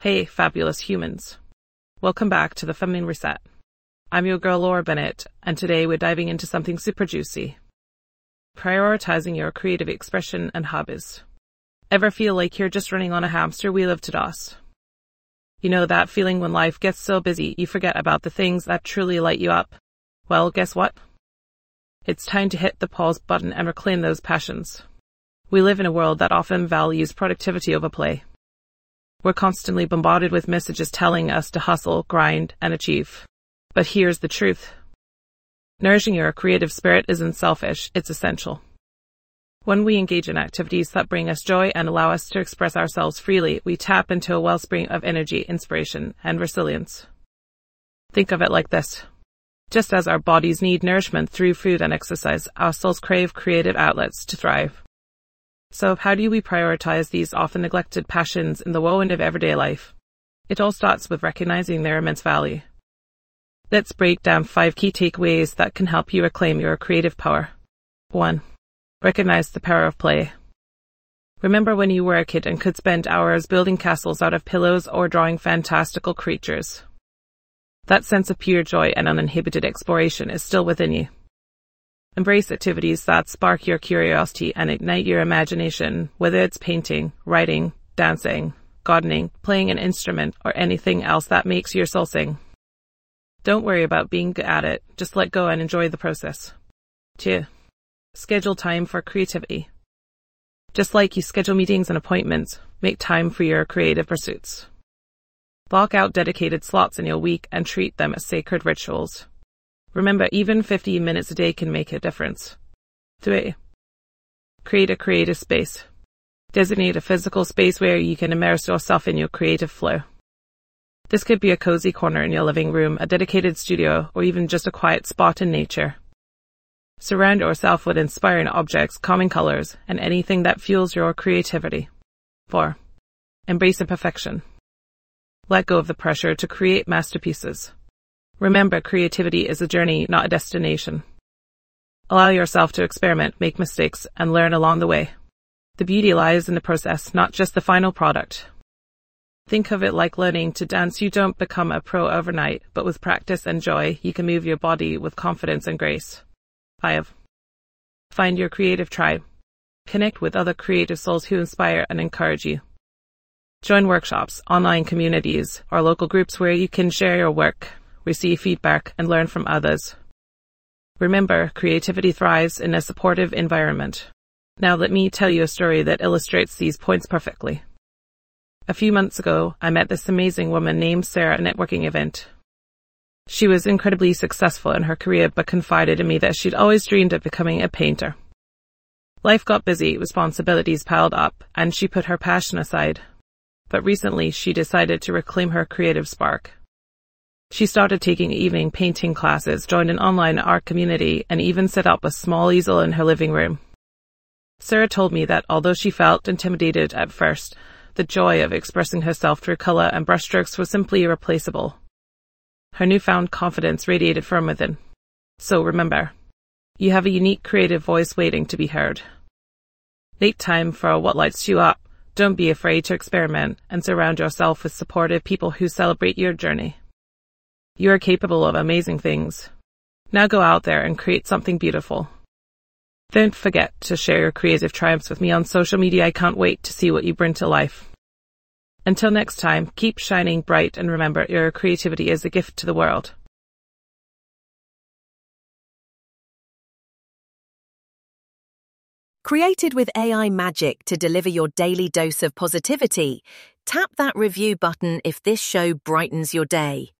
Hey, fabulous humans. Welcome back to the Feminine Reset. I'm your girl Laura Bennett, and today we're diving into something super juicy. Prioritizing your creative expression and hobbies. Ever feel like you're just running on a hamster wheel of chaos? You know that feeling when life gets so busy you forget about the things that truly light you up? Well, guess what? It's time to hit the pause button and reclaim those passions. We live in a world that often values productivity over play. We're constantly bombarded with messages telling us to hustle, grind, and achieve. But here's the truth. Nourishing your creative spirit isn't selfish, it's essential. When we engage in activities that bring us joy and allow us to express ourselves freely, we tap into a wellspring of energy, inspiration, and resilience. Think of it like this. Just as our bodies need nourishment through food and exercise, our souls crave creative outlets to thrive. So how do we prioritize these often neglected passions in the whirlwind of everyday life? It all starts with recognizing their immense value. Let's break down 5 key takeaways that can help you reclaim your creative power. 1. Recognize the power of play. Remember when you were a kid and could spend hours building castles out of pillows or drawing fantastical creatures? That sense of pure joy and uninhibited exploration is still within you. Embrace activities that spark your curiosity and ignite your imagination, whether it's painting, writing, dancing, gardening, playing an instrument, or anything else that makes your soul sing. Don't worry about being good at it, just let go and enjoy the process. 2. Schedule time for creativity. Just like you schedule meetings and appointments, make time for your creative pursuits. Block out dedicated slots in your week and treat them as sacred rituals. Remember, even 15 minutes a day can make a difference. 3. Create a creative space. Designate a physical space where you can immerse yourself in your creative flow. This could be a cozy corner in your living room, a dedicated studio, or even just a quiet spot in nature. Surround yourself with inspiring objects, calming colors, and anything that fuels your creativity. 4. Embrace imperfection. Let go of the pressure to create masterpieces. Remember, creativity is a journey, not a destination. Allow yourself to experiment, make mistakes, and learn along the way. The beauty lies in the process, not just the final product. Think of it like learning to dance. You don't become a pro overnight, but with practice and joy, you can move your body with confidence and grace. 5. Find your creative tribe. Connect with other creative souls who inspire and encourage you. Join workshops, online communities, or local groups where you can share your work, receive feedback, and learn from others. Remember, creativity thrives in a supportive environment. Now let me tell you a story that illustrates these points perfectly. A few months ago, I met this amazing woman named Sarah at a networking event. She was incredibly successful in her career but confided in me that she'd always dreamed of becoming a painter. Life got busy, responsibilities piled up, and she put her passion aside. But recently, she decided to reclaim her creative spark. She started taking evening painting classes, joined an online art community, and even set up a small easel in her living room. Sarah told me that although she felt intimidated at first, the joy of expressing herself through color and brushstrokes was simply irreplaceable. Her newfound confidence radiated from within. So remember, you have a unique creative voice waiting to be heard. Make time for what lights you up. Don't be afraid to experiment and surround yourself with supportive people who celebrate your journey. You are capable of amazing things. Now go out there and create something beautiful. Don't forget to share your creative triumphs with me on social media. I can't wait to see what you bring to life. Until next time, keep shining bright and remember, your creativity is a gift to the world. Created with AI magic to deliver your daily dose of positivity, tap that review button if this show brightens your day.